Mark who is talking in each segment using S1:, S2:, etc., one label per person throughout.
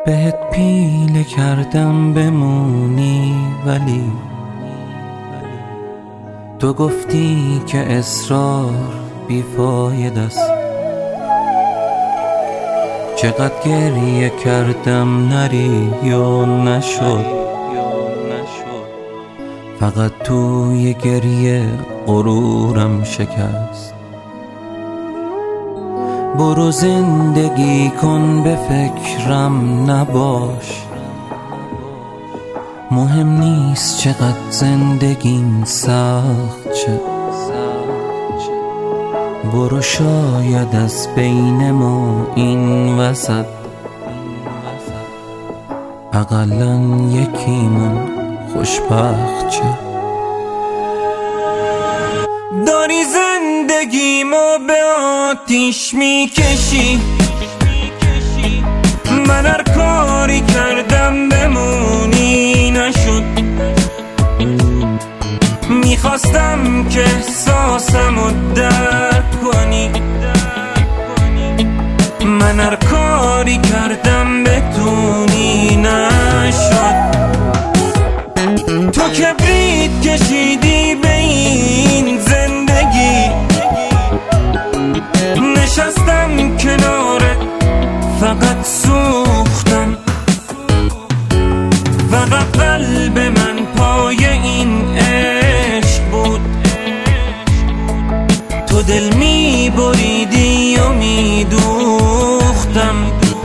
S1: بهت پیله کردم بمونی ولی تو گفتی که اصرار بیفاید است. چقدر گریه کردم نری یا نشد، فقط توی گریه غرورم شکست. برو زندگی کن به فکرم نباش، مهم نیست چقدر زندگیم سخت چه. برو شاید از بین ما این وسط اقلاً یکیمون خوشبخت چه. داری زندگیمو به آتیش میکشی، من هر کاری کردم بمونی نشد. میخواستم که احساسمو درک کنی، من هر کاری کردم بتونی نشد. تو کبریت کشیدی به این زندگی، نشستم کنارت فقط سوختم. فقط قلب من پای این عشق بود، تو دل میبریدی و میدوختم.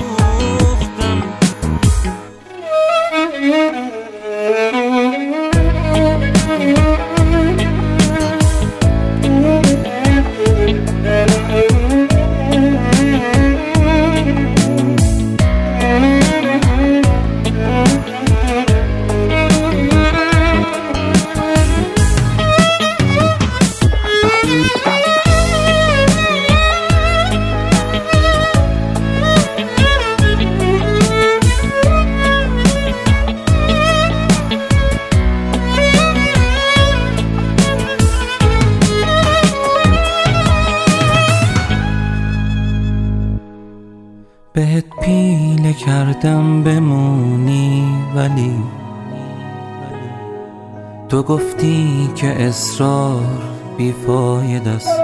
S1: بهت پیله کردم بمونی ولی تو گفتی که اصرار بیفاید است.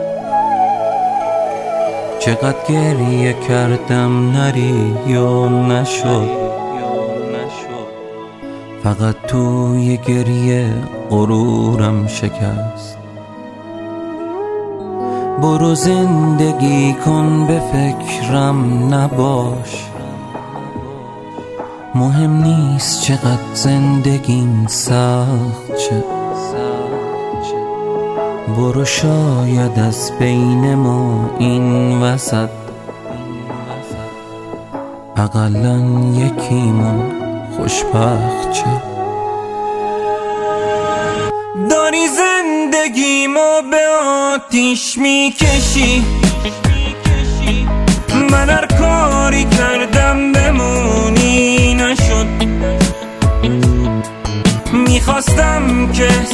S1: چقدر گریه کردم نری یا نشد، فقط توی گریه غرورم شکست. برو زندگی کن به فکرم نباش، مهم نیست چقدر زندگیم سخت چه. برو شاید از بین ما این وسط اقلاً یکیمون خوشبخت چه. داری زندگیمو به آتیش میکشی، من هر کاری کردم بمونی نشد. میخواستم که